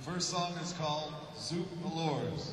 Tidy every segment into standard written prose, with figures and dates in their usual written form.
first song is called Zoot Allures.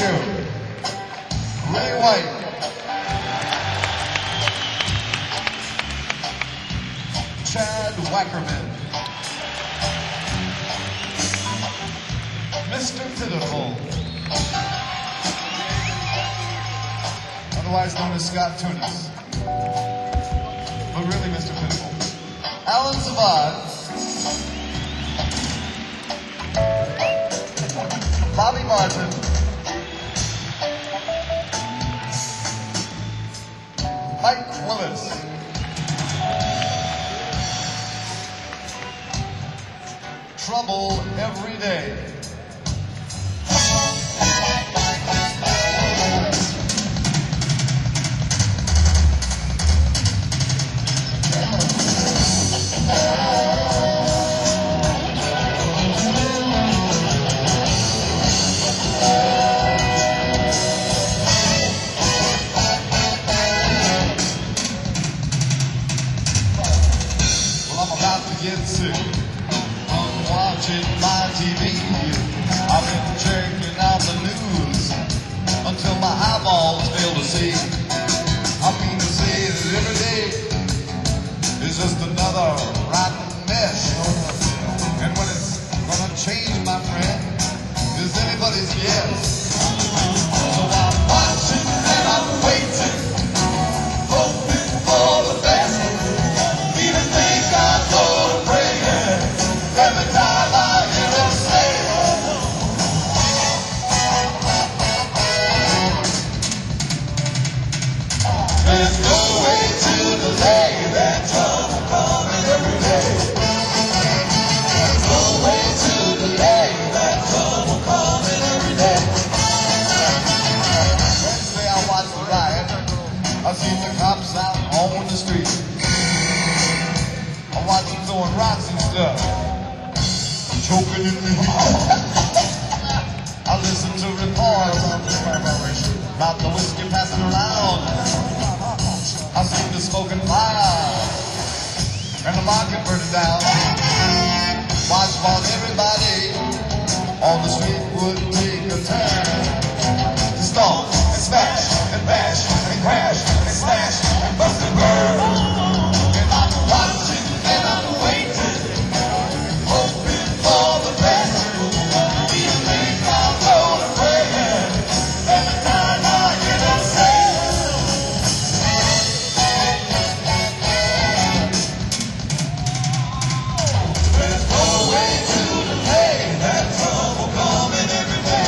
you. Ray White. Chad Wackerman. Mr. Pitiful. Otherwise known as Scott Tunis. But really Mr. Pitiful. Alan Zavad. Bobby Martin. Mike Willis. Trouble Every Day. Get sick on watching my TV. I've been checking out the news until my eyeballs fail to see. I mean to say that every day is just another rotten mess. And when it's gonna change, my friend, is anybody's guess. So I'm watching and I'm waiting, hoping for the best. Even think I go every time I hear them say, there's no way to delay that trouble coming every day. There's no way to delay that trouble coming every day. Wednesday I watched the riot. I seen the cops out on the street. I watched them throwing rocks and stuff, choking in the heat. I listen to reports about the whiskey passing around. I see the smoking fire and the market burning down. Watch while everybody on the street would take a turn to stomp and smash and bash and crash and smash and bust and burn. And I'm watching and I'm waiting, hoping for the best. These things I'm gonna pray every time I hear them say, there's no way to delay that trouble coming every day.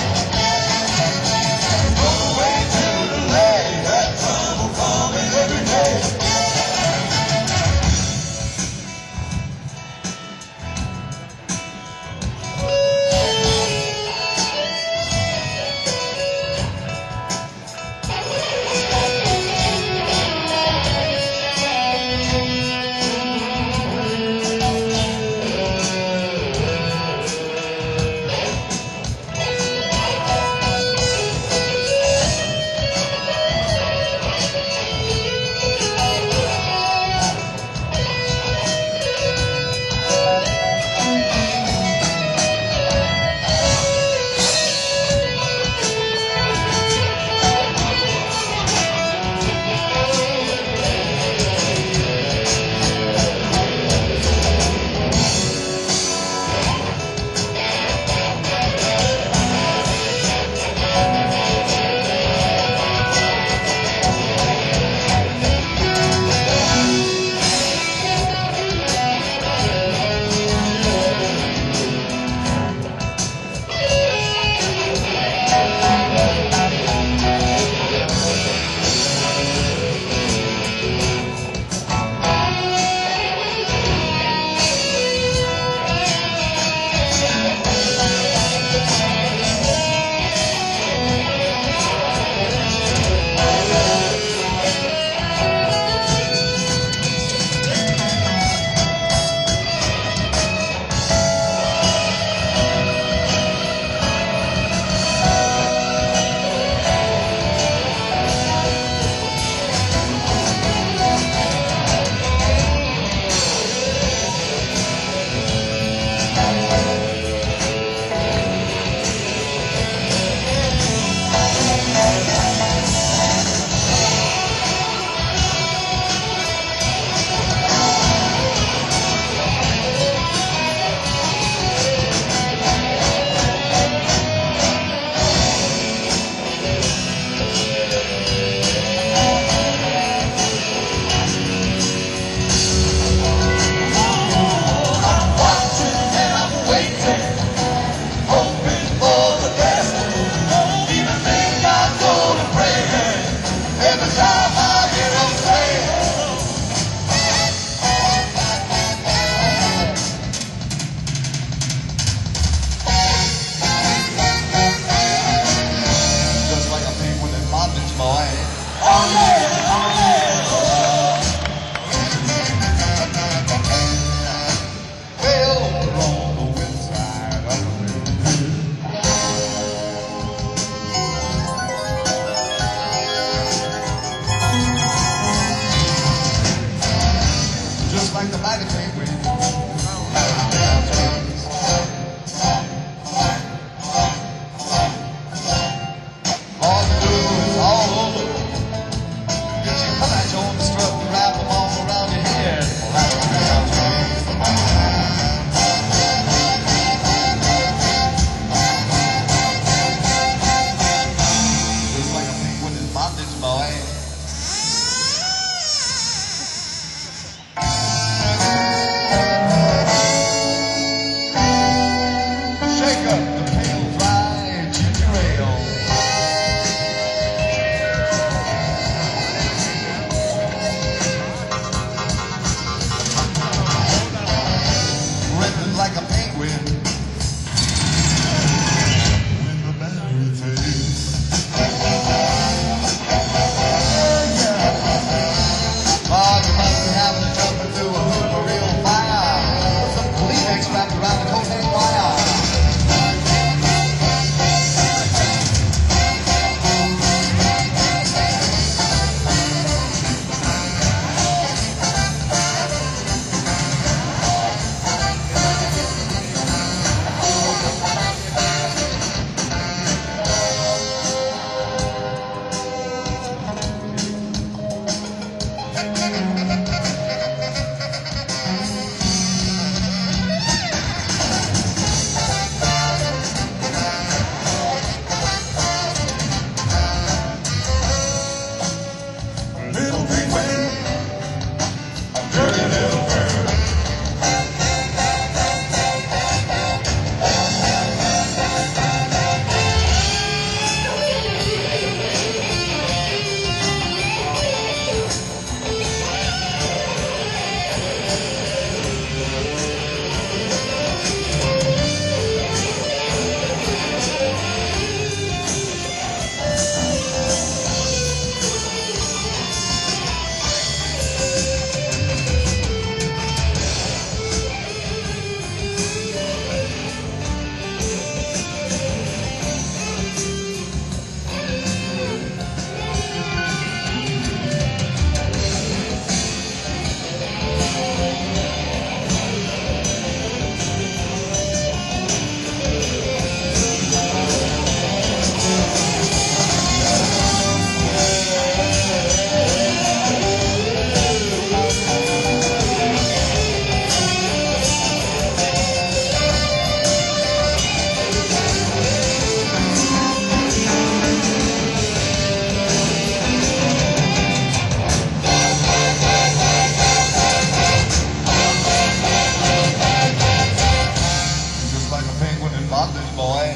penguin in bondage, boy.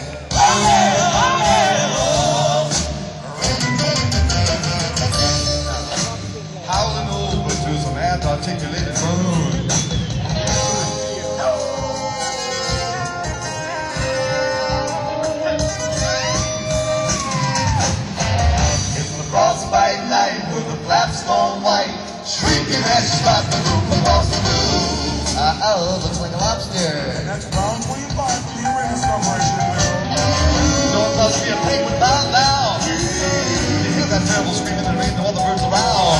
Howling over to some articulated moon. In the frostbite night with the flaps gone white, shrieking as she shot the roof across the blue. Uh-oh, looks like a lobster. And that's round 25 for the arena celebration. So it must be a penguin bound now. You hear that terrible screaming, there ain't no other birds around.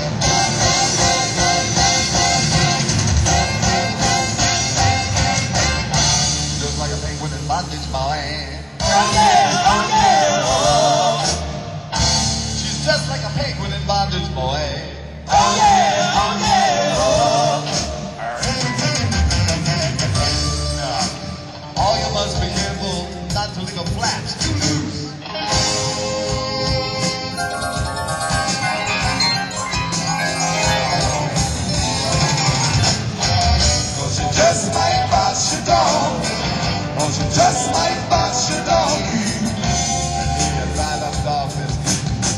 Just like a penguin in bondage, boy. She's just like a penguin in bondage, boy. Oh, you must be careful not to leave a flaps too loose. Cause she just might botch your dog. Or she just might botch your doggy. And leave you right up dog business.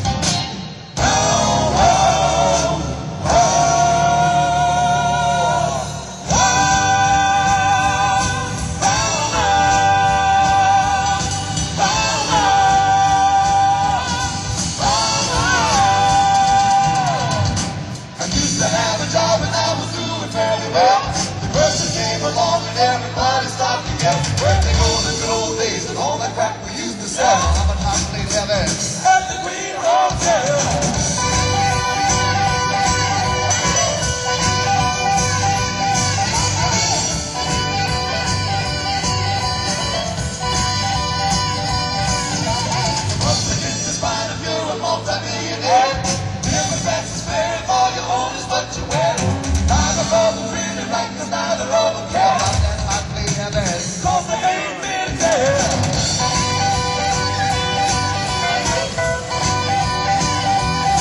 And everybody stopped to get birthday goes in good old days and all that crap we used to sell. How much time they have at the Green Hotel. Must begin to find if you're a multi-millionaire. Different fancy spare for your own is what you wear. Neither of them really right, cause neither of them care about that hot plate heaven. Cause they ain't been there.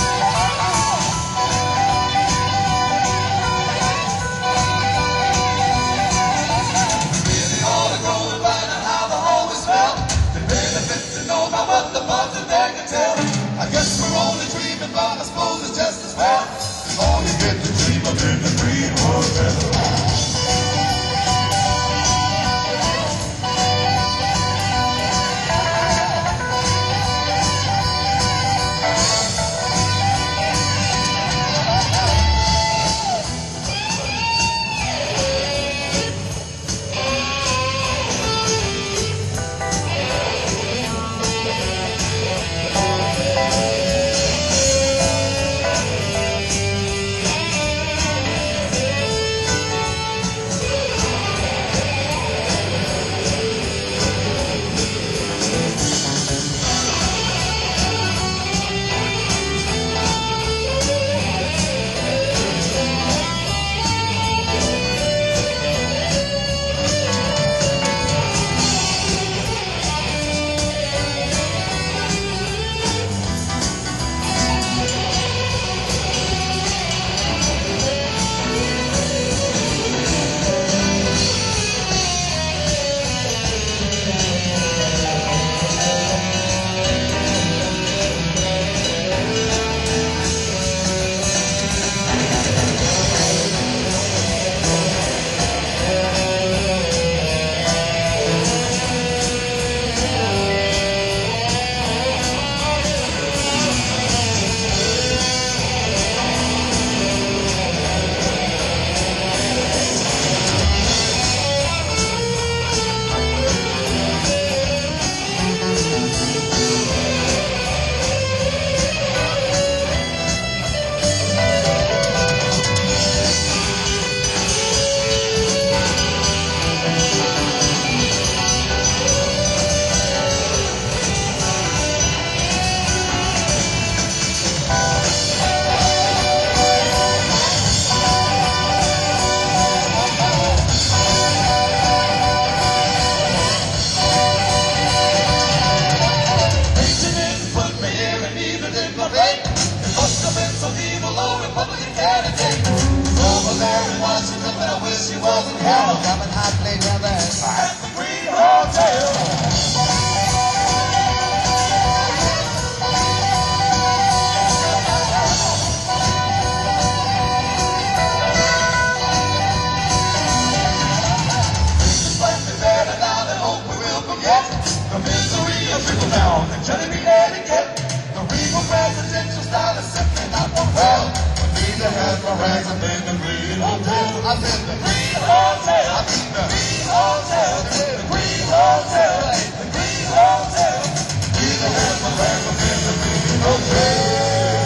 Shouldn't be etiquette. The regal presidential style is simply not one well. The visa has my rags and then the Green Hotel. I said the Green Hotel. I mean the Green Hotel. The Green Hotel. The Green Hotel. Visa has my rags and then the Green Hotel.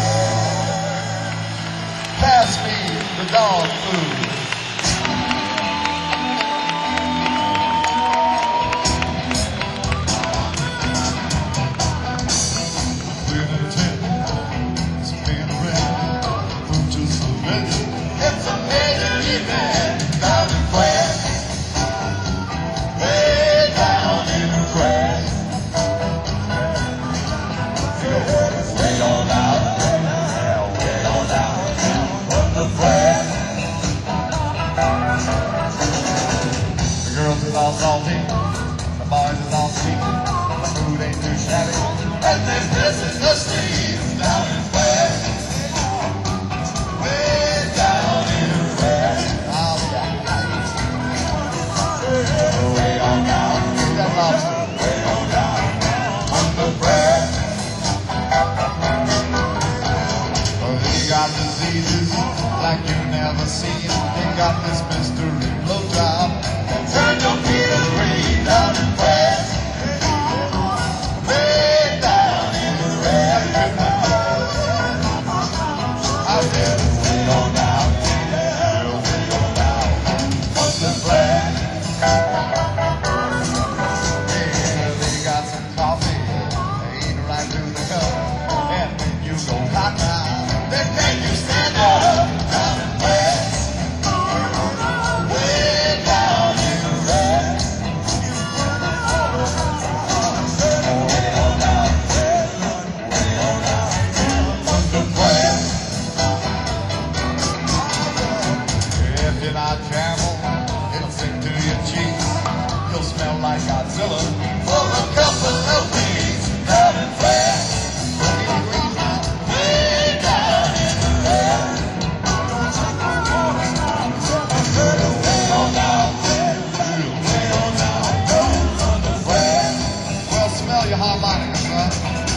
Pass me the dog food. It's a major event down in France, way down in France. Way on out, way on out from the France. The girls is all salty, the boys is all sweet, the food ain't too shabby, and they pissing the streets down in France. Got diseases like you never seen. They got this mystery blowjob. Turn your feet and breathe down in France. Way down in the red. I said, way on down, way on down, from the France. Yeah, they got some coffee. They eat right through the cup. And when you go hot now, they make you stand up down in France, way down in the red. Way on down, from the France. If you're not careful, it'll stick to your cheeks. You'll smell like Godzilla for a couple of weeks down in France. Your harmonica, son.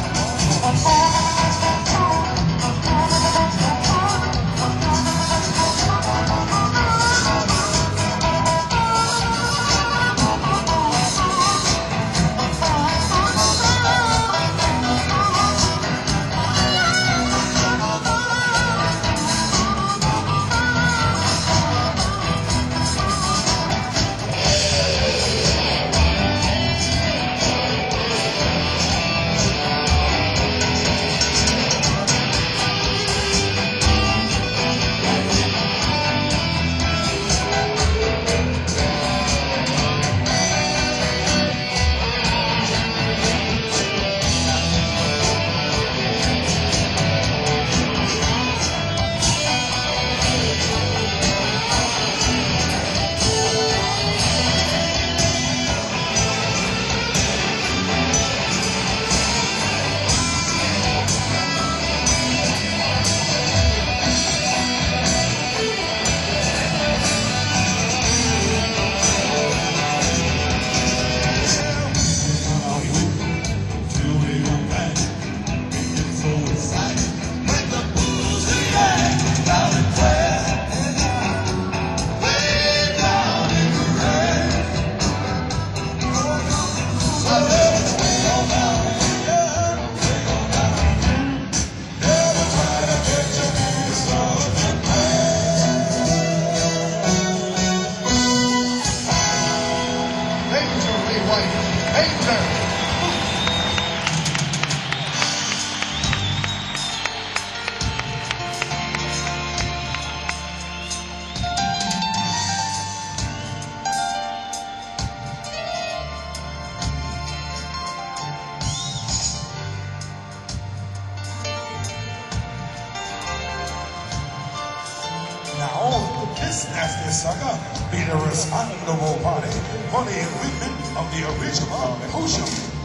This nasty sucker be the responsible party for the equipment of the original Ocean.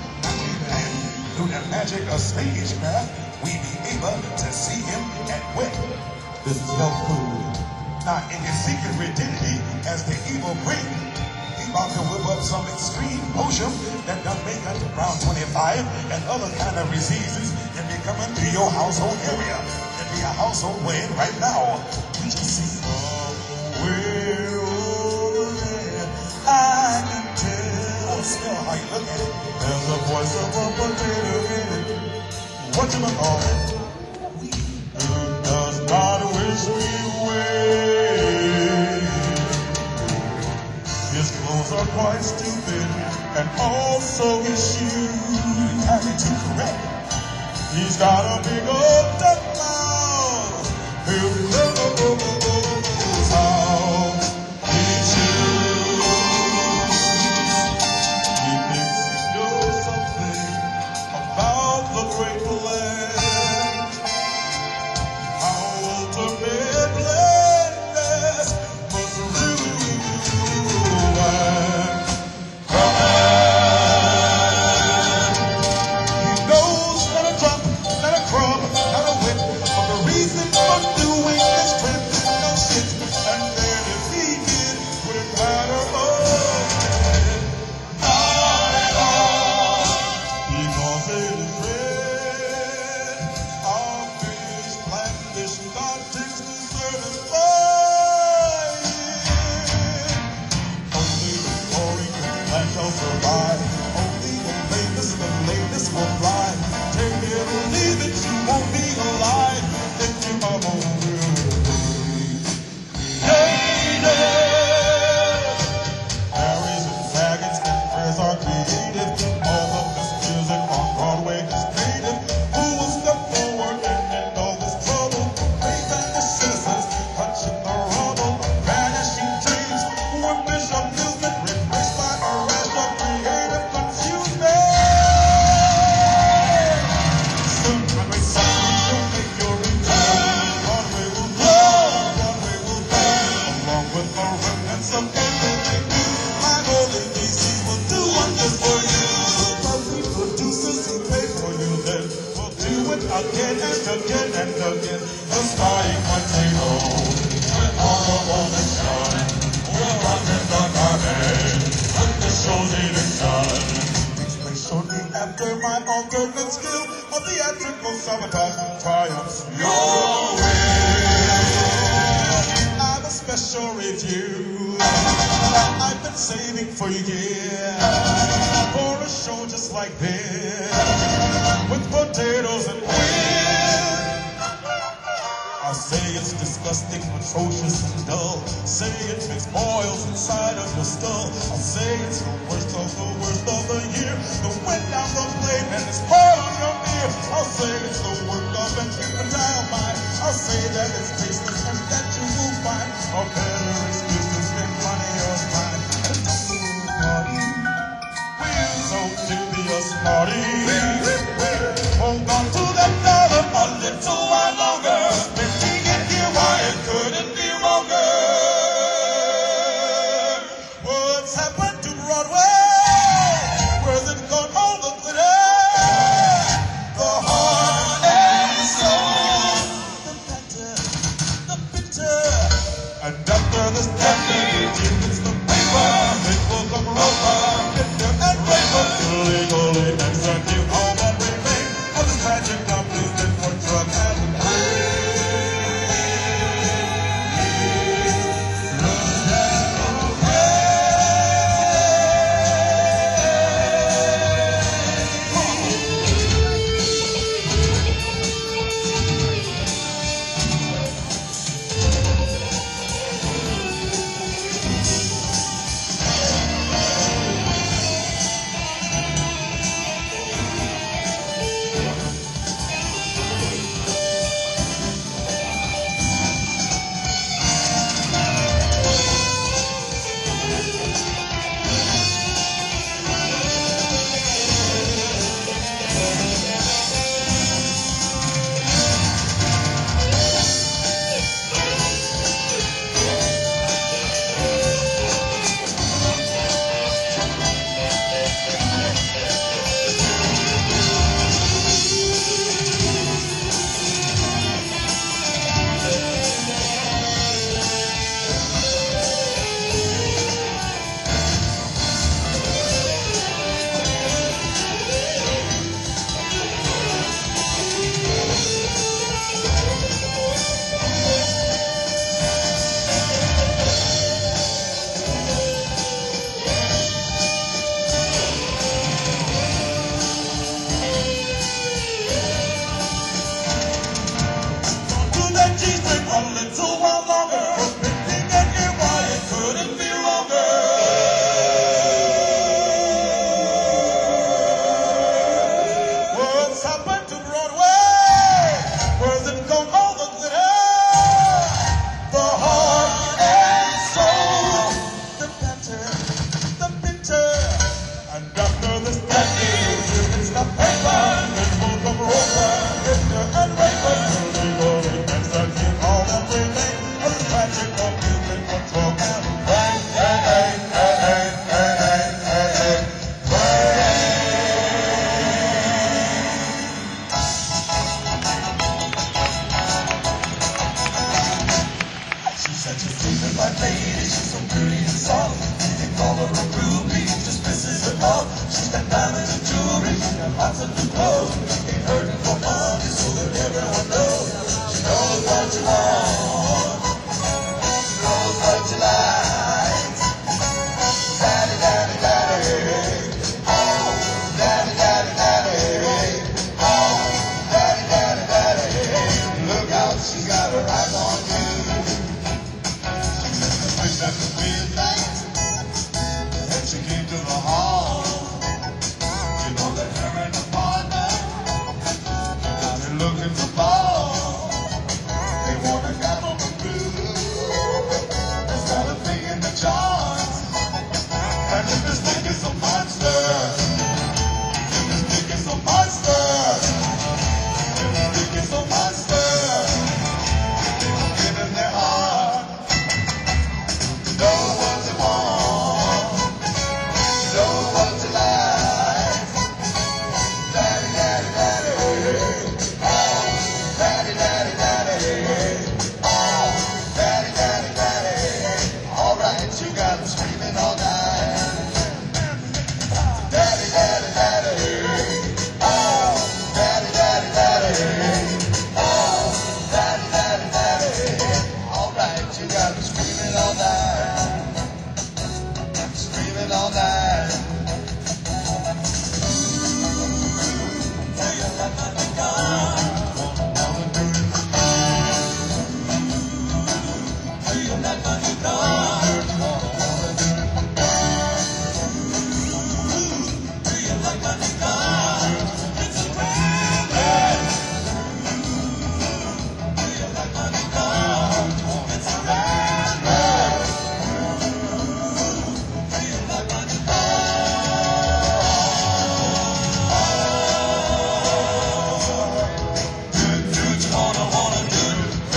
And through the magic of stagecraft, we be able to see him at wet. This is health food. Now, in his secret rigidity as the evil brain, he about to whip up some extreme potion that done make around 25 and other kind of diseases can be coming to your household area. Can be a household wedding right now. We just see somewhere over there. I can tell. Oh, smell how you look at it. There's a voice of a potato in it. What you call it? Who does not wish me well? His clothes are quite stupid, and also his shoes. Entirely too correct. He's got a big old duck mouth. Who knows how he chews? He thinks he knows something about the great land. How ultimate blameless must rule and command. He knows not a drop, not a crumb, not a whit of the reason for doing this criminal shit. And then if he did, would it matter? Oh, not at all. Because it is red. Our fish, blackfish, God's deserve fire. Only the glory and shall survive. Only the latest will fly. Take it or leave it, you won't be alive. If you are Harry's and faggots and prayers are creative. All of this music on Broadway is native. Who will step forward and end all this trouble? Faith and the citizens punching the rubble. Vanishing dreams who are Bishop Newman, replaced by a rash of creative confusion. Soon, Broadway you'll make your return. Broadway will burn, Broadway will burn, along with the remnants of everything new. My holy DC will do wonders for you. Lovely producers who pay for you then will do it again and again and again. The starting potato with honorable mission. We'll run in the garden with the show's even done. Takes place shortly after my alternate skill of theatrical sabotage triumphs your way. I've a special review I've been saving for years for a show just like this with potatoes and wind. I'll say it's disgusting, atrocious, and dull. Say it makes boils inside of your skull. I'll say it's the worst of the year. The wind down the blade and it's hard on your ear. I'll say it's the work of an infantile mind. I'll say that it's tasteless and that you will find a better excuse to spend money or time. And that's the word naughty. We're so to be a smarty. Hold on to that dollar a little while longer. Spending it here, why it couldn't be longer. What's happened to Broadway? Where's it gone all the glitter? The heart and soul. The bitter. And after this tempting, it's the paper. It will come rover, bitter and raver. Illegally and send you home and remain. For this tragic upliftment for drug and this tattoo. It's the paper, it's full of roper, Victor and Raper. Illegal events that you call everything. A tragic amusement for talk and bang. Hey, hey, hey, hey, hey, hey, hey, hey. She's such a sleeping white lady, she's so pretty and soft. They call her a ruby, just pisses her off. She's got diamonds and jewelry, she's got lots of new clothes. Ain't hurting for money, so that everyone knows. She knows what you want, she knows what you like. Daddy, daddy, daddy, oh, daddy, daddy, daddy, oh, daddy, daddy, daddy. Look out, she's got her eyes on you. Wish that could be a night, and she came to the hall. You know that her and her partner got her looking for ball. They wanna got on the blue, and start a thing in the charts. And if this thing is a monster, if this thing is a monster, if this thing is a monster, they will give him their heart. Know what you want, know what you like. Daddy, daddy, daddy, oh, daddy, daddy, daddy, oh, daddy, daddy, daddy. All right, you got them screaming all night. Daddy, daddy, daddy, oh, daddy, daddy, daddy, oh, daddy, daddy, daddy. All right, you got them screaming all night. Screaming all night. Do you like my gun? Do you like my gun? Do you like my gun? It's a rabbit. Do you like my gun? It's a rabbit. Do you like my do what you wanna do.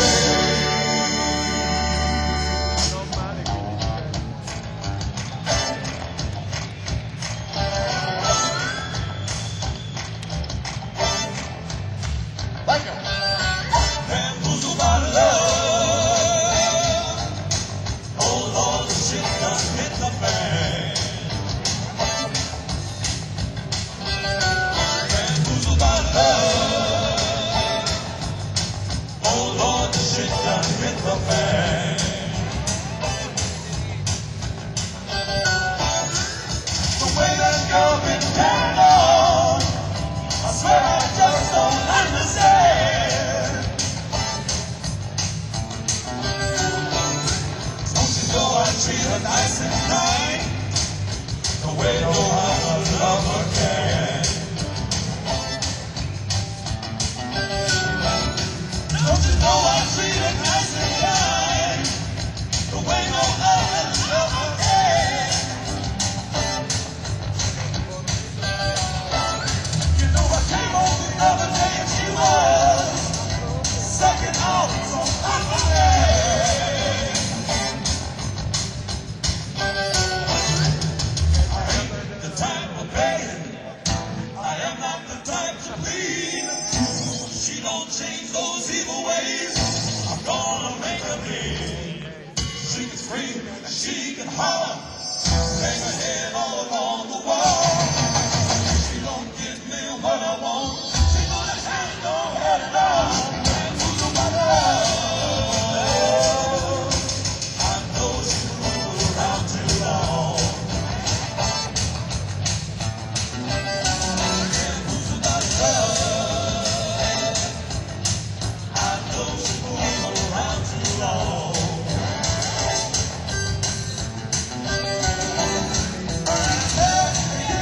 Like him. Bamboozled by love. Oh Lord, the shit done hit the fan. Bamboozled by love. Oh Lord, the shit done hit the fan. The way that girl been carried on, I swear I just don't understand. Don't you know I treat her nice and kind, the way no other lover can. Don't you know I treat her nice and kind, the way no other lover can. You know I came home the other day and she was sucking out some lemonade. I ain't the type of begging, I am not the type to plead. She don't change those evil ways, I'm gonna make her bleed. She can scream and she can holler, hang her head all along the wall. She don't give me what I want, she gonna have no head at all. And who's my love? I know she fooled around too long. And who's my love? I know she fooled around too long. Yeah.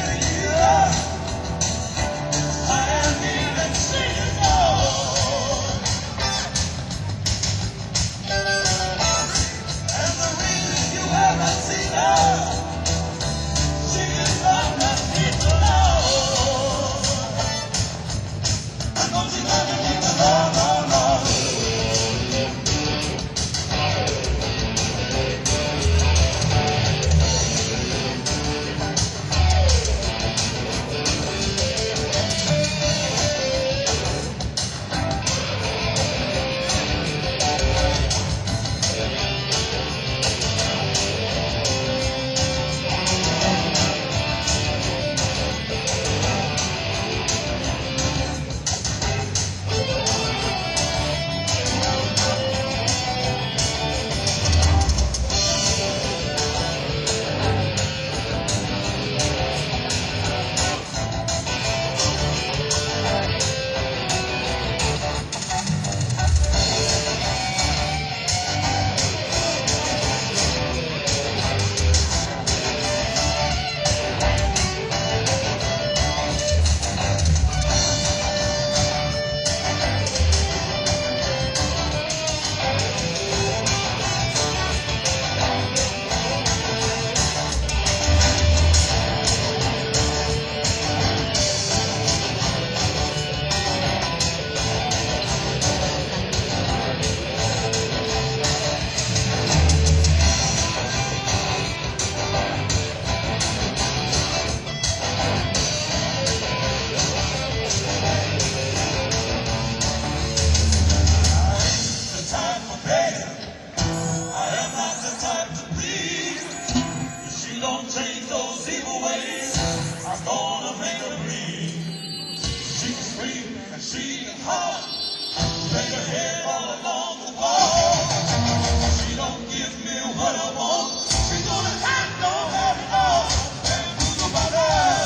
her hair all along the wall. She don't give me what I want. She's gonna act on have it all. And who's about her?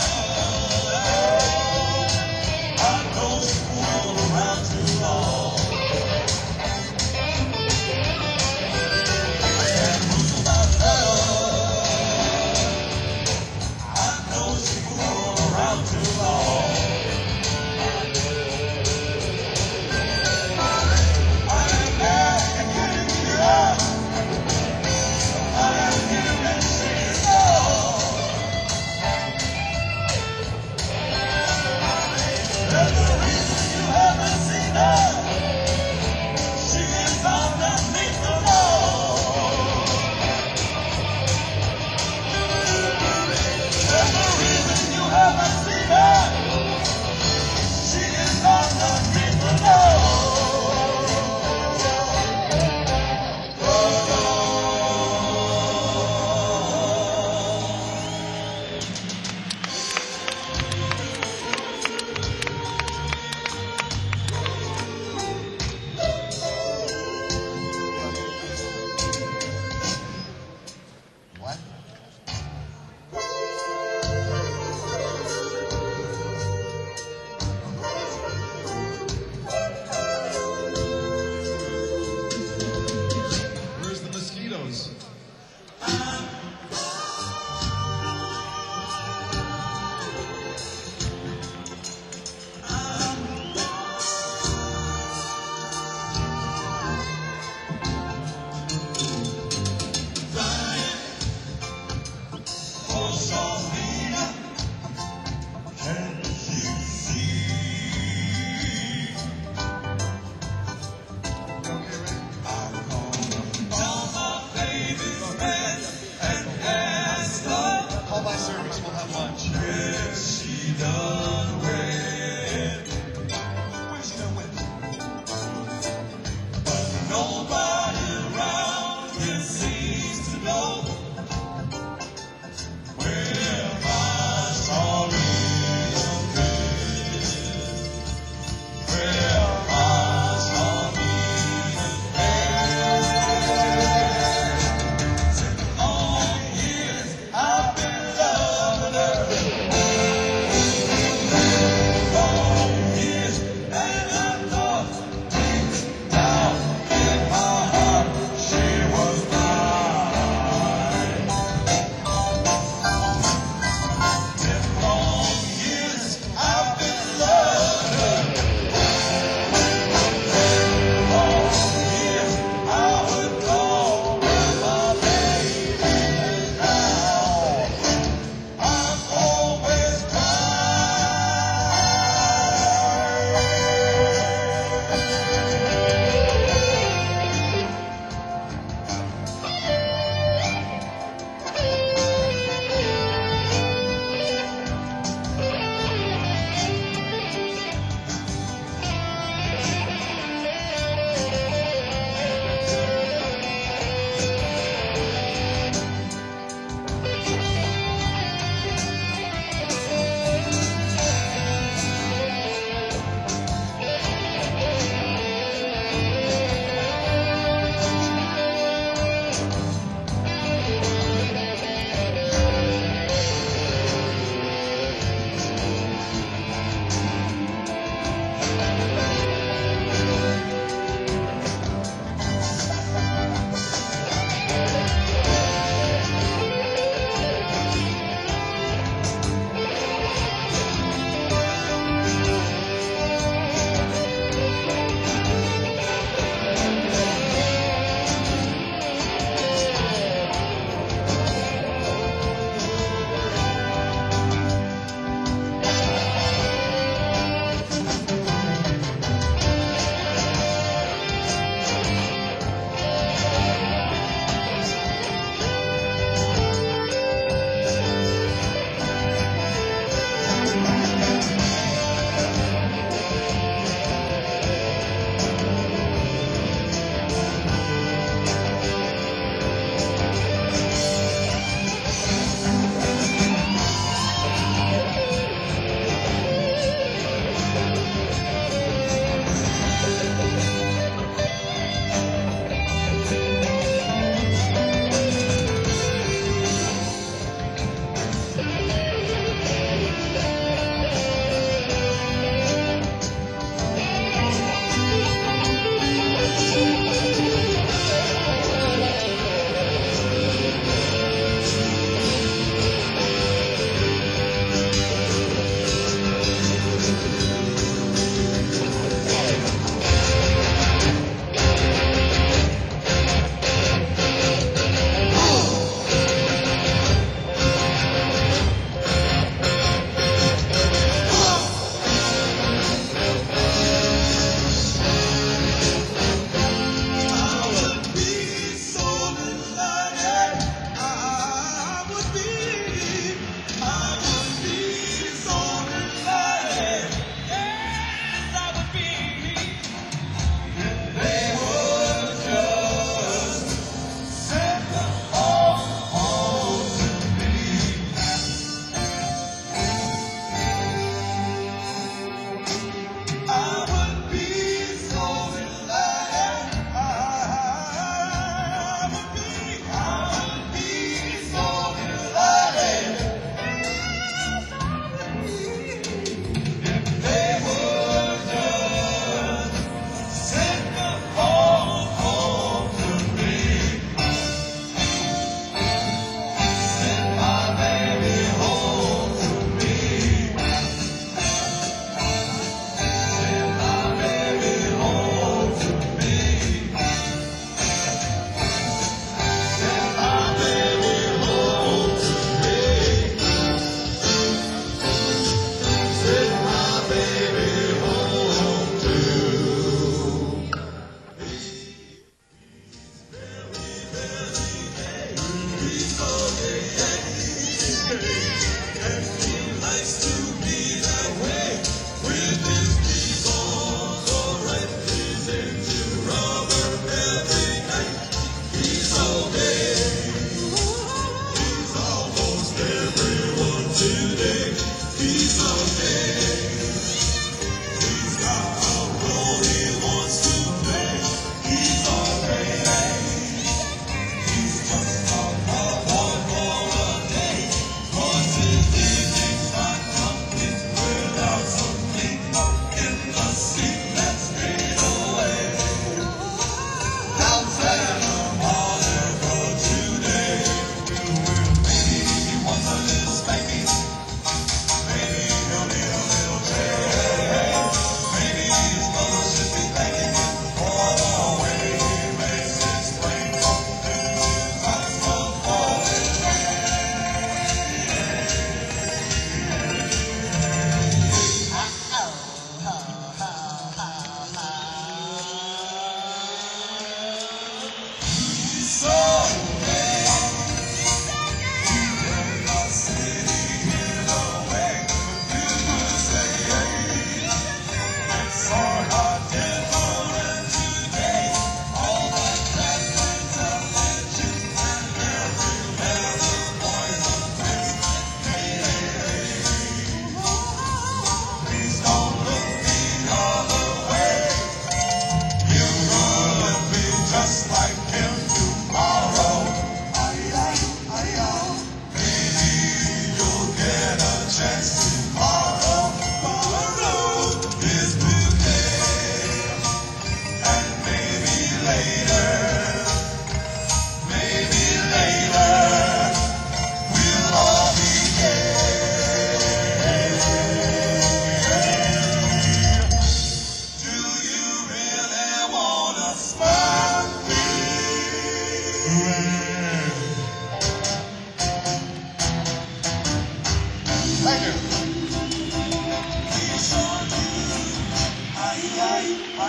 I know she fooled around too long. And who's about her? I know she fooled around too long.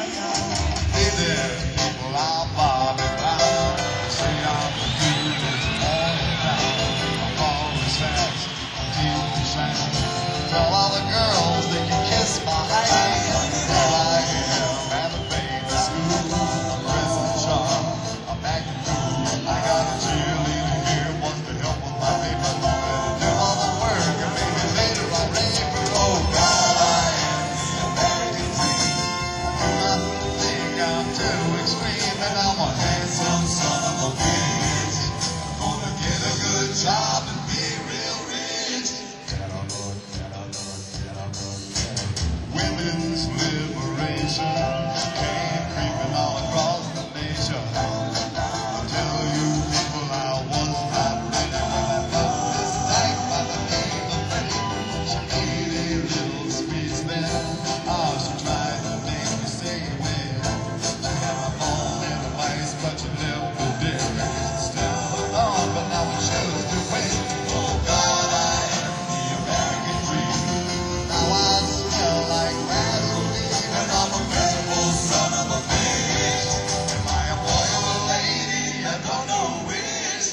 Hey there, people, I'm Bobby Brown. Say I'm the dude that's torn it down. I'm always fast, deep and shine. Tell all the girls they can kiss my hand. Well, I am at a baby school, a prison charm. I'm acting cool. I got a cheerleader here, wants to help with my paper. Do all the work and maybe later I'll rape her. Oh God, I am the American dream. Do not think I'm too extreme, and I'm a handsome son of a bitch. Gonna get a good job and be real rich. Women's liberation came creeping all across the nation. I tell you people, I was not ready when I got this night by the name of Betty. She made a little speech then. Oh, she tried to make me say well. She had my phone and a vice, but she never did. Still alone, but now I choose to wait. Oh God, I am the American dream. Now I smell like gasoline, and I'm a miserable son of a bitch. Am I a boy or a lady? I don't know which.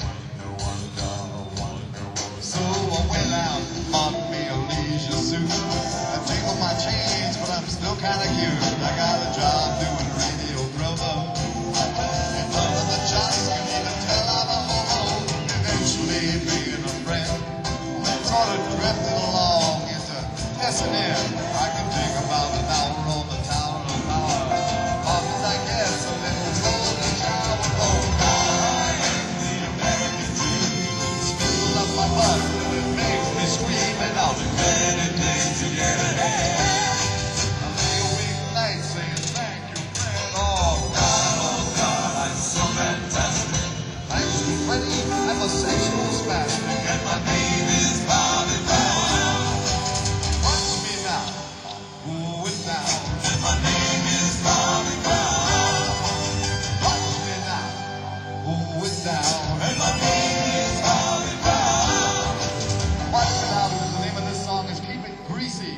So I went out, bought me a leisure suit. I jingled my chains, but I'm still kinda cute. I got a job doing radio promo. And under the jocks can even tell I'm a homo. Eventually being a friend, sort of drifted along into S&M. I can take about an hour on the Tower of Power. Often I guess a little golden shower. Oh God, I am the American dream. Spill up my butt and it makes me scream. And I'll do anything to get ahead. I lay awake nights saying thank you, friend. Oh God, I'm so fantastic. Thanks to Freddie, I'm a sexual spastic. And my name is Bobby Brown. Watch me now, ooh it down. And my name is Bobby Brown. Watch me now, ooh it down. And my name is Bobby Brown. Watch me now, because the name of this song is Keep It Greasy.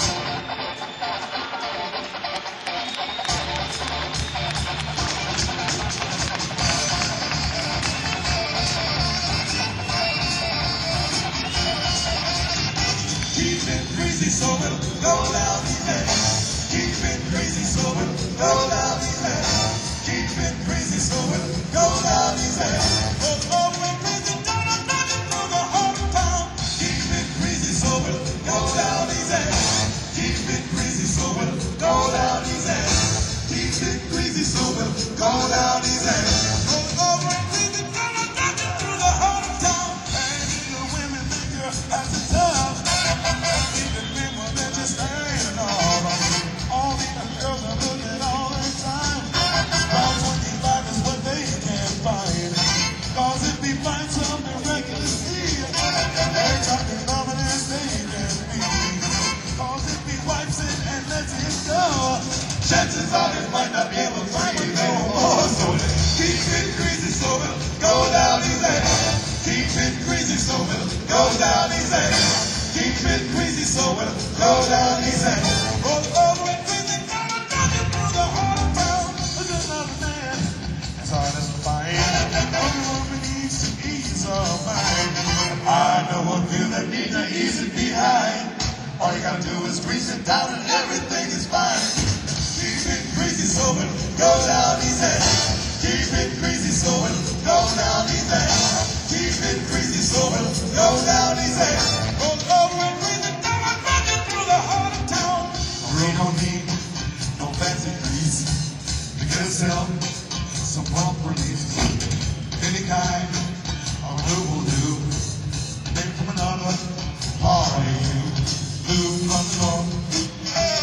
Keep it greasy so it'll go down easy. Keep it greasy so it'll go down easy. Keep it greasy so it'll go down easy. Oh, oh, we're crazy, don't through the whole town. Keep it greasy so it'll go down easy. Keep it greasy so it'll go down easy. Keep it greasy so it'll go down easy. Oh, oh, we're crazy, don't through the whole town. And the women think you're at the top. Even men will let you stand all the girls are looking all the time. About 25 is what they can't find. Cause if they find something recklessly, they're talking dominant they can be. Cause if he wipes it and lets it go, chances are he might not be able to find it no more. So keep it greasy so it'll go down easy. Keep it greasy so it'll go down easy. Keep it greasy so it'll go down easy. Oh, oh, we're crazy, through the whole town. Look at another man, as hard as a fire. Everyone needs to ease our mind. I know a few that need to ease it behind. All you gotta do is grease it down and everything is fine. Keep it greasy so it'll go down easy. Keep it greasy so it'll go down easy. Keep it greasy so it'll go down easy. Oh, oh, we're crazy, through the heart of town. We don't need no fancy grease to get yourself some prompt release. Any kind of glue will do. Name from another party. Glue from the north.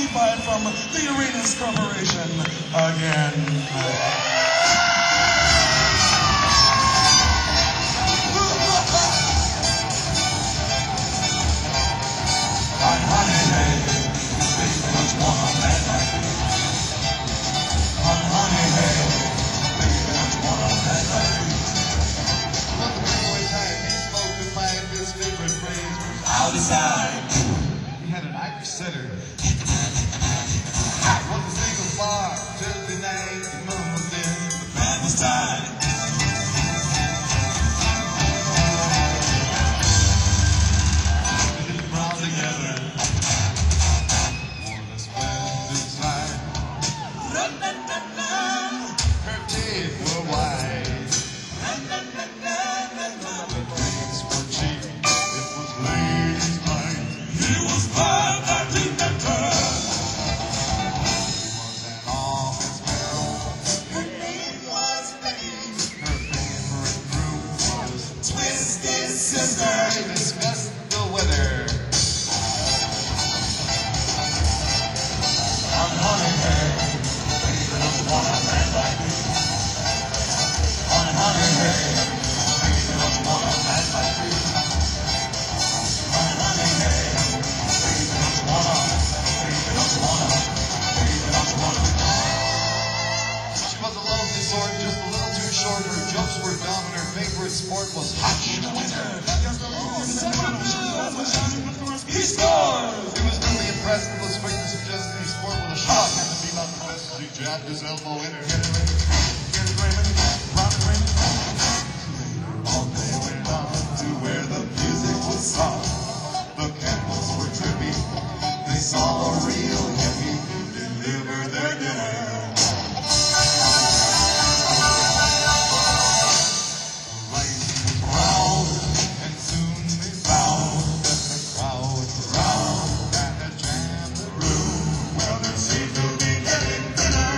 certified from the Arenas Corporation. Again. He had an Irish setter. Was a single bar till the night the moon was in. The band was tied. We did proud together. Wore the splendid slide. Her teeth were white. The drinks were cheap. It was ladies' night. He was perfectly better. He was an office girl. Her name was Betty. Her favorite group was Twisted Sister. They discussed the weather. On honey hair, baby don't want a man like me. On honey hair, baby don't want a man like me. On honey hair, baby don't wanna, baby don't wanna, baby don't wanna. She was a lovely sort, just a little too short. Her jokes were dumb and her favorite sport was hockey in the winter. He scored! He was really impressed and was quick to suggest any sport with a shot had to be about the best as he jabbed his elbow in her. All day went on to where the music was soft. The candles were trippy. They saw a real hippie deliver their dinner. The light was brown, and soon they found that the crowd around that had jammed the room. Well, there seemed to be getting thinner.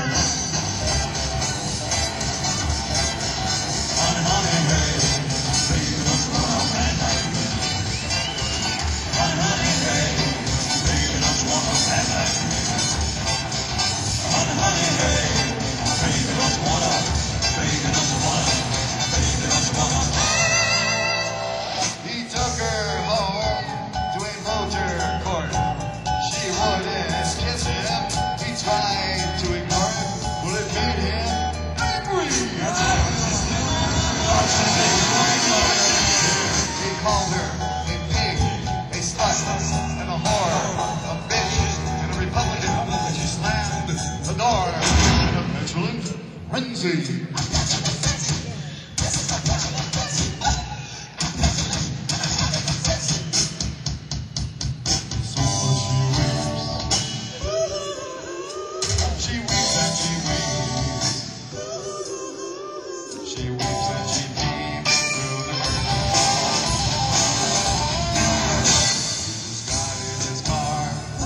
On honey hay, baby don't want a man like me. On honey hay, baby don't want a man like me. On honey hay, baby don't wanna, baby don't wanna, baby don't wanna. He took her home to a motor court. She wouldn't kiss him. He tried to ignore it. Well, it made him angry. He called her a pig, a slut, and a whore, a bitch, and a Republican. She slammed the door in a petulant frenzy. So she weeps and she weeps. She weeps and she peeps through the curtain. Jesus got in his car,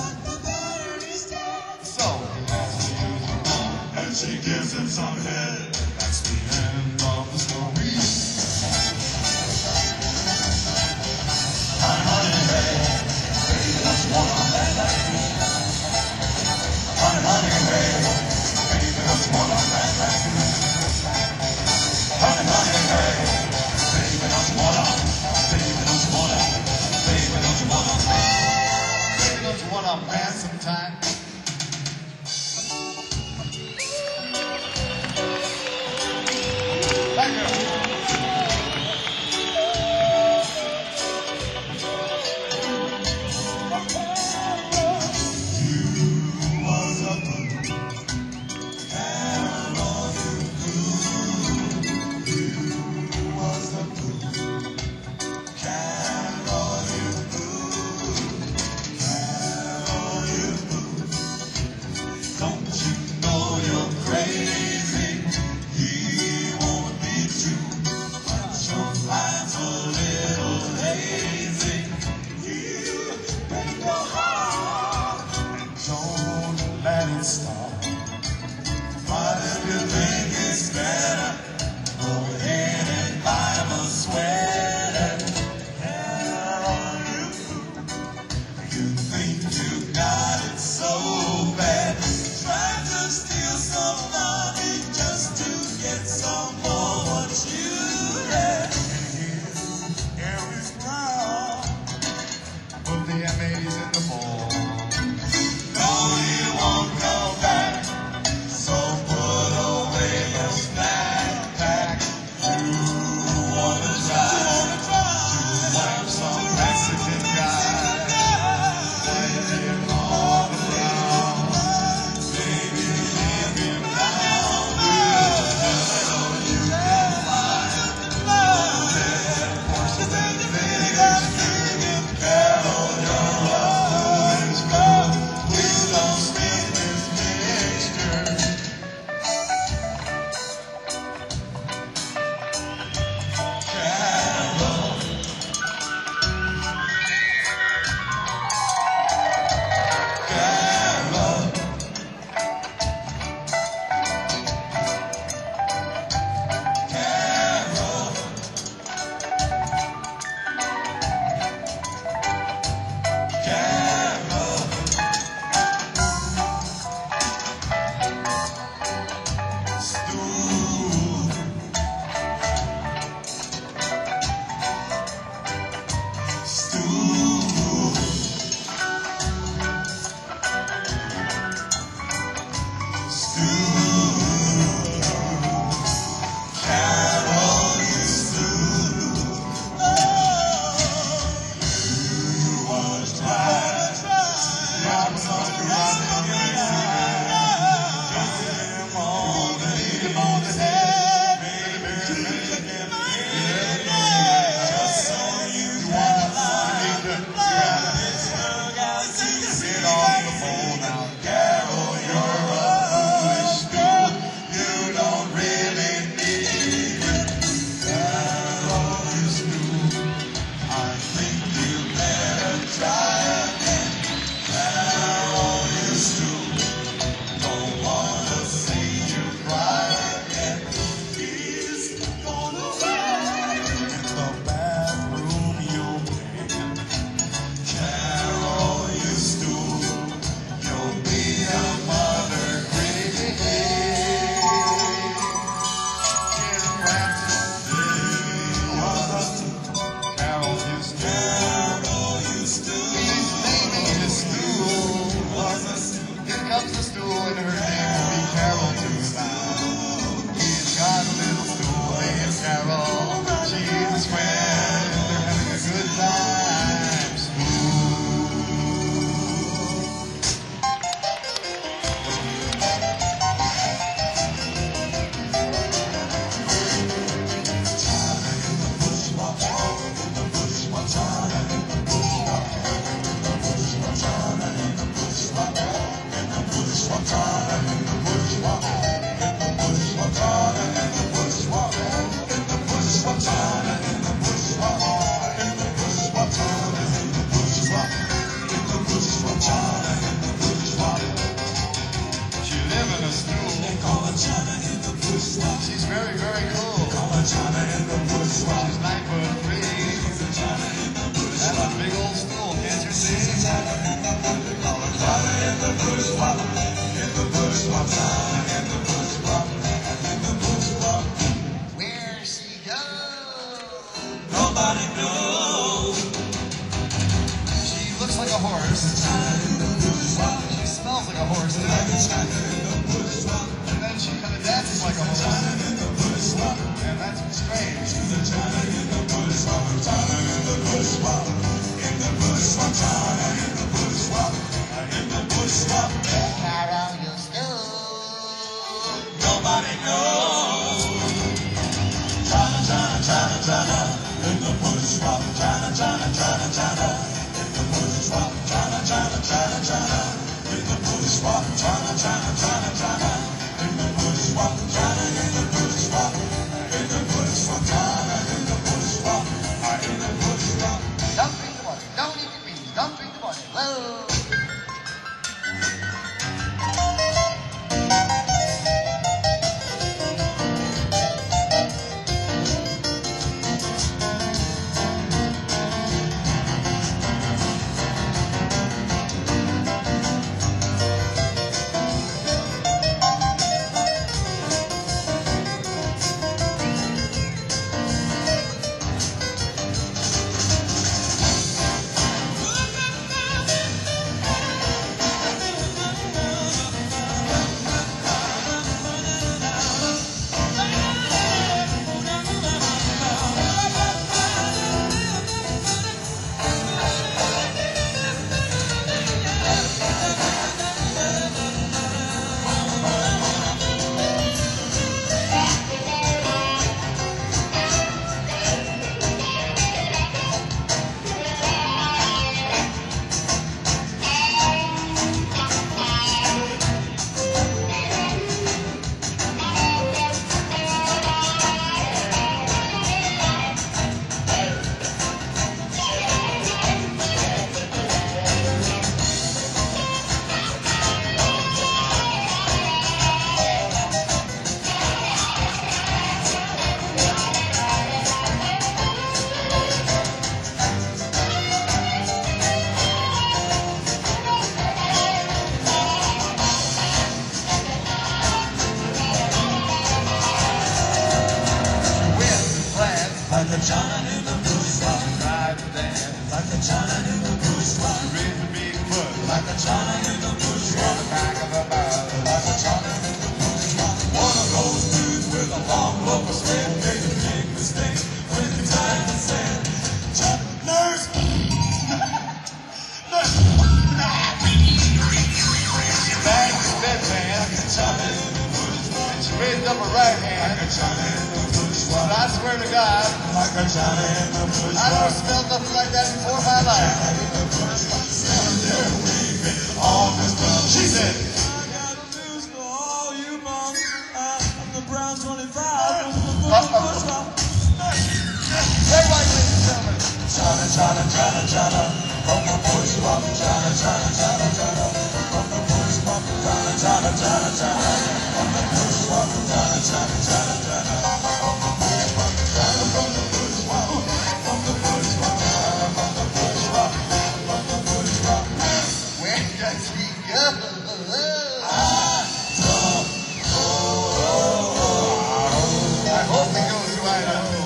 so he has to use the room, and she gives him some head. That's the end of the story. On honey hay, baby don't want a man like me. On honey hay, baby don't want a man like me. On honey hay, baby don't wanna, baby don't wanna, baby don't wanna. Baby don't you want a man sometime? bush walk, in the bush walk, China in the bush walk, in the bush walk. Where she go? Nobody knows. She looks like a horse. She smells like a horse. And then she kind of dances like a horse. And that's strange. China in the bush walk, China in the bush walk, in the bush walk, China in the bush walk, in the bush walk. Carol, you still. Nobody knows. China, China, China, China, in the bush walk, China, China, China, China, in the bush walk, China, China, China, China, in the bush walk, China, China, China, China, in the bush walk, China in the bush walk, in the bush walk, China in the bush walk, in the bush walk. Don't drink the water. Don't eat the greens. Don't drink the water. Whoa. Like a China in the bush walk, Ride the dance. like a China in the bush walk, Raise the big foot. like a China in the bush walk, Back of a barrel. like a China in the bush walk. One of those dudes with a long rubber sweat made a big mistake when the time was said, nurse, Back to the bedpan. like a China in the bush walk, And she raised up her right hand. like a China in the bush But walk, I swear to God, like a China in the bush I never walk. smelled nothing like that before in my life. All this stuff. She said, I got news for all you bums. I'm the Brown 25. "Say right, ladies and gentlemen." China, China, China, China. From the bush walk. China, China, China, China. From the bush walk. China, China, China, China. From the bush walk. China, China, China, China. From the bush walk. China, from the bush walk. From the bush walk. China, from the bush walk. From the bush walk. Where does he go? I hope he goes to Idaho.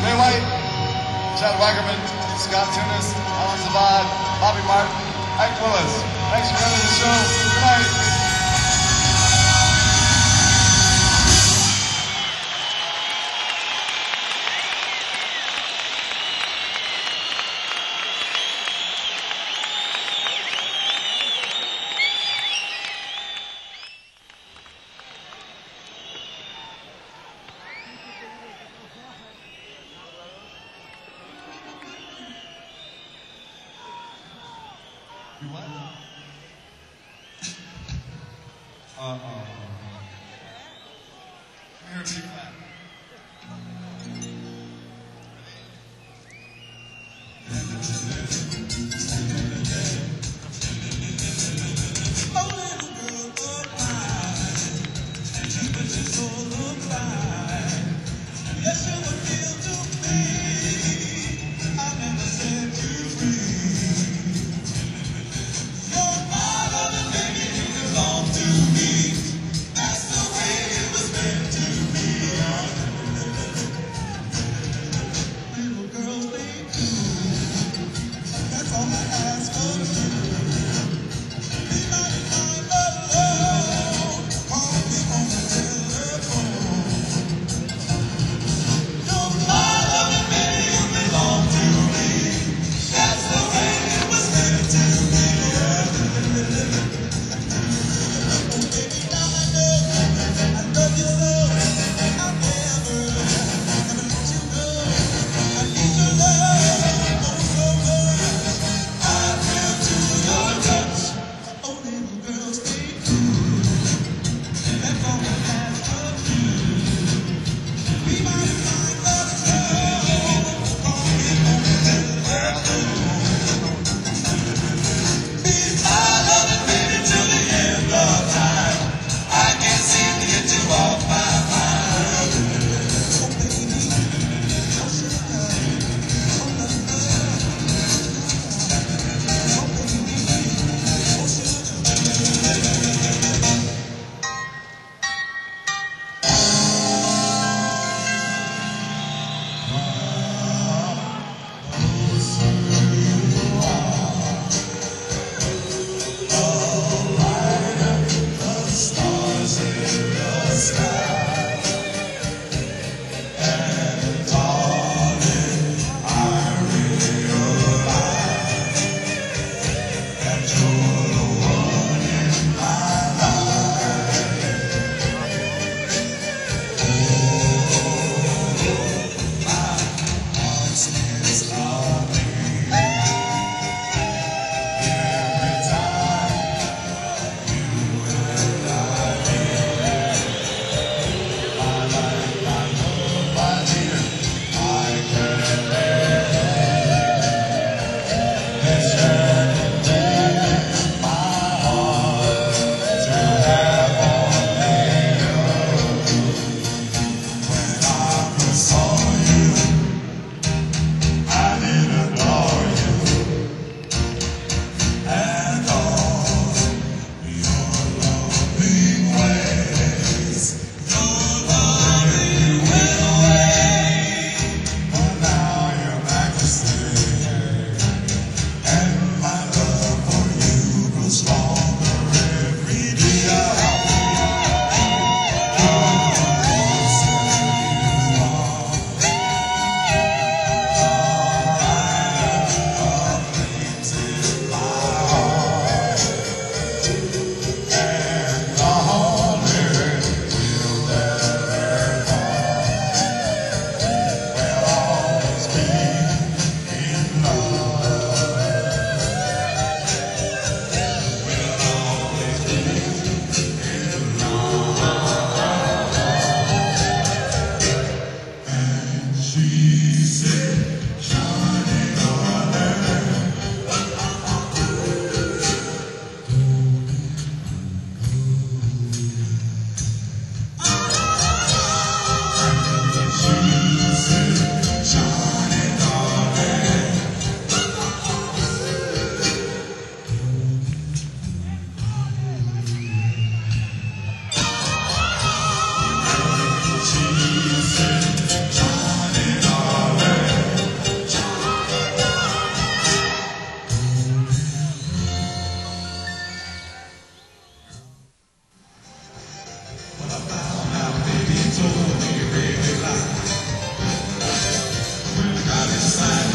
Jay White, Chad Wackerman, Scott Tunis, Alan Zavad, Bobby Martin, Ike Willis. Thanks for coming to the show. Good night. You what? Come here, big clap.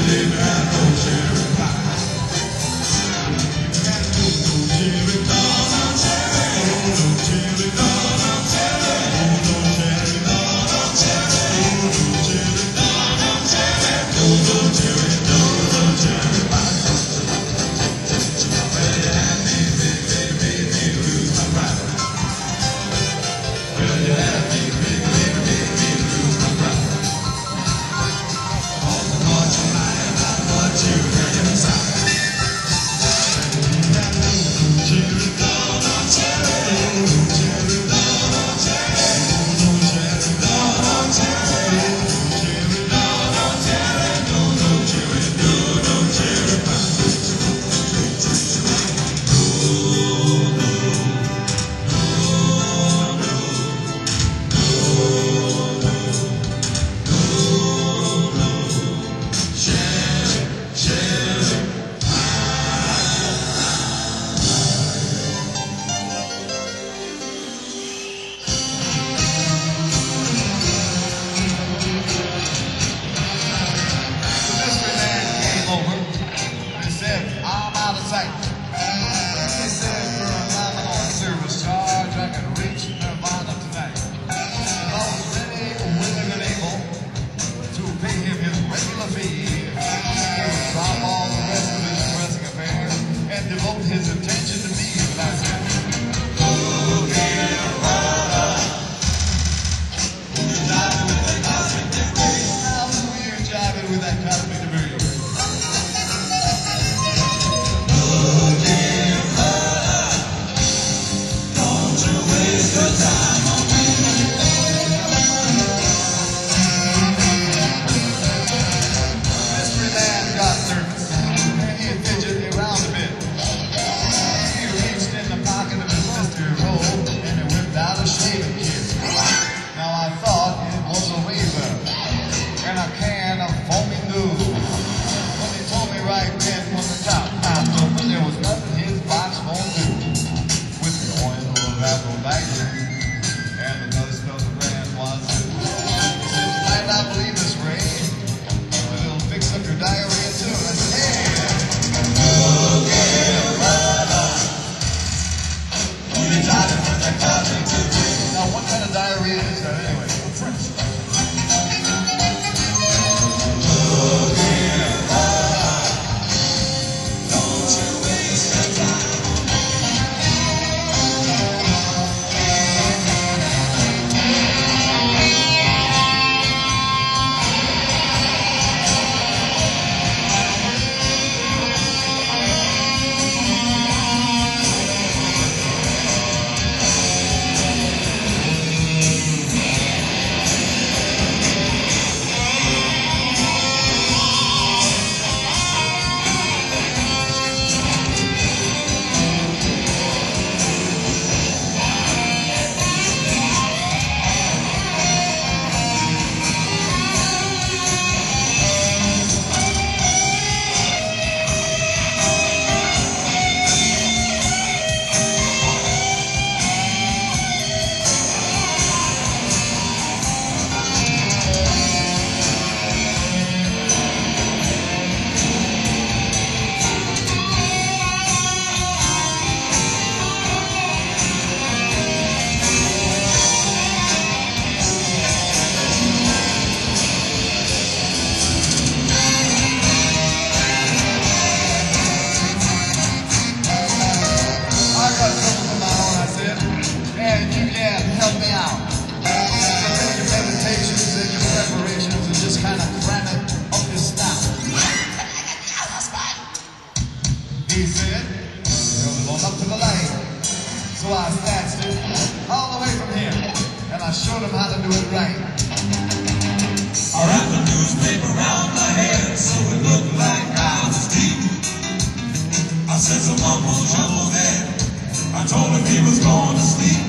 So I snatched it all the way from him, and I showed him how to do it right. I wrapped the newspaper around my head so it looked like I was deep. I said some mumble jumble there. I told him he was going to sleep.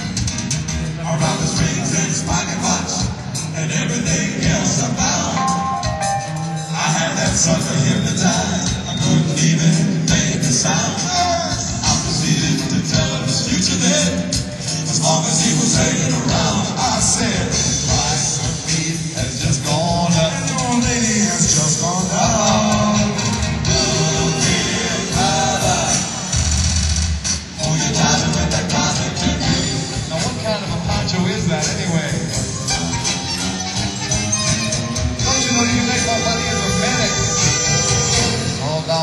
I wrapped his rings and his pocket watch and everything else about. I had that sucker hypnotized. I couldn't even make a sound. I proceeded to tell him his future then. As long as he was hanging around, I said, Price of meat has just gone up. that old lady has just gone down.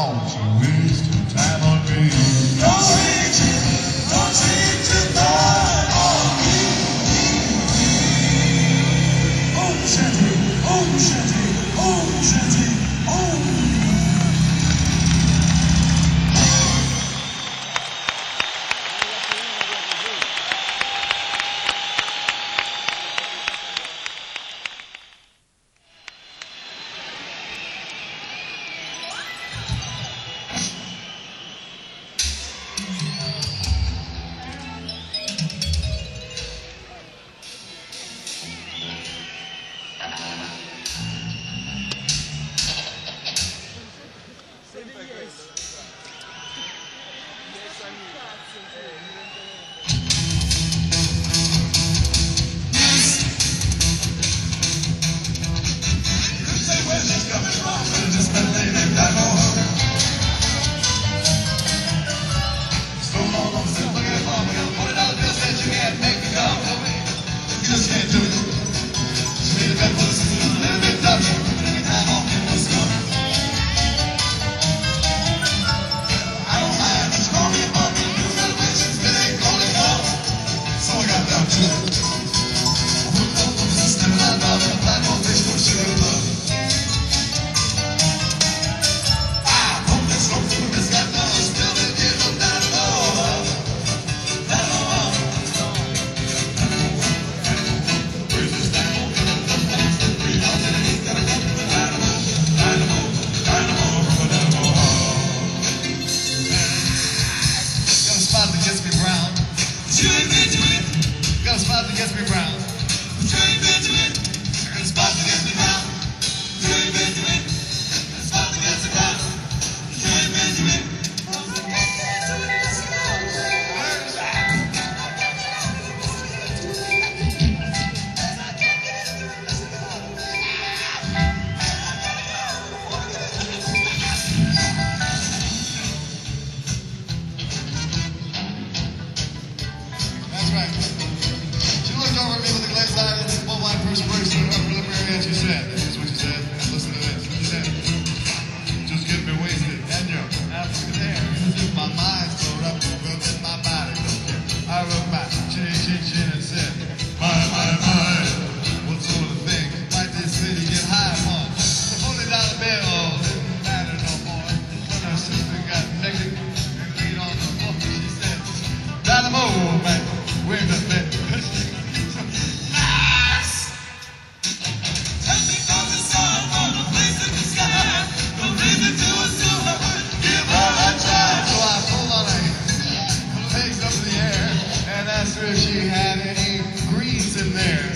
don't you waste your time on me. Don't change your mind on me. Om Shanti, Om Shanti, Om Shanti, Om. Got a spot that gets me brown. That's right. She looked over at me with a glazed eye and one wide perspiration and her preliminary and she said, this is what she said, listen to this. She said, just get me wasted and you're African hair. As if my mind's tore up and my body don't care. I wrote my chin and said, my, what sort of thing might this city get high upon? The $40 bill didn't matter no more. When her sister got naked and laid on the floor, she said, Dynamo, man, wait a minute. If she had any grease in there.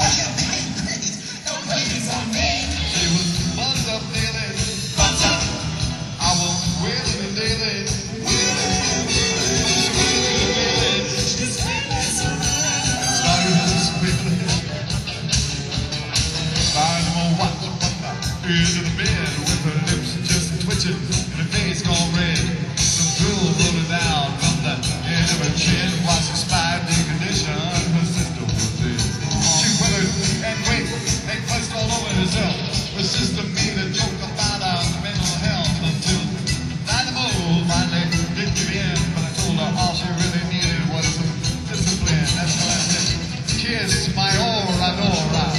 She was buzzed up daily. I was wailing and daily. Started to squealing. Dynamo watch into the bed with her lips just twitching and her face gone red. Some drool rolling down from the edge of her chin while she spied the condition her sister was in. She quivered and winked and fussed all over herself. Her sister made a joke about our mental health until Dynamo finally did give in, but I told her all she really needed was some discipline. That's when I said, kiss my Aura.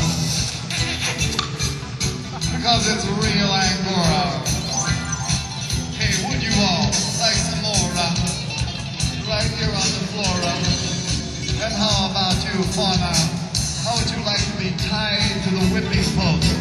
Because it's real Angora. Hey, would you all like some more right here on the floor? And how about you, fauna? How would you like to be tied to the whipping post?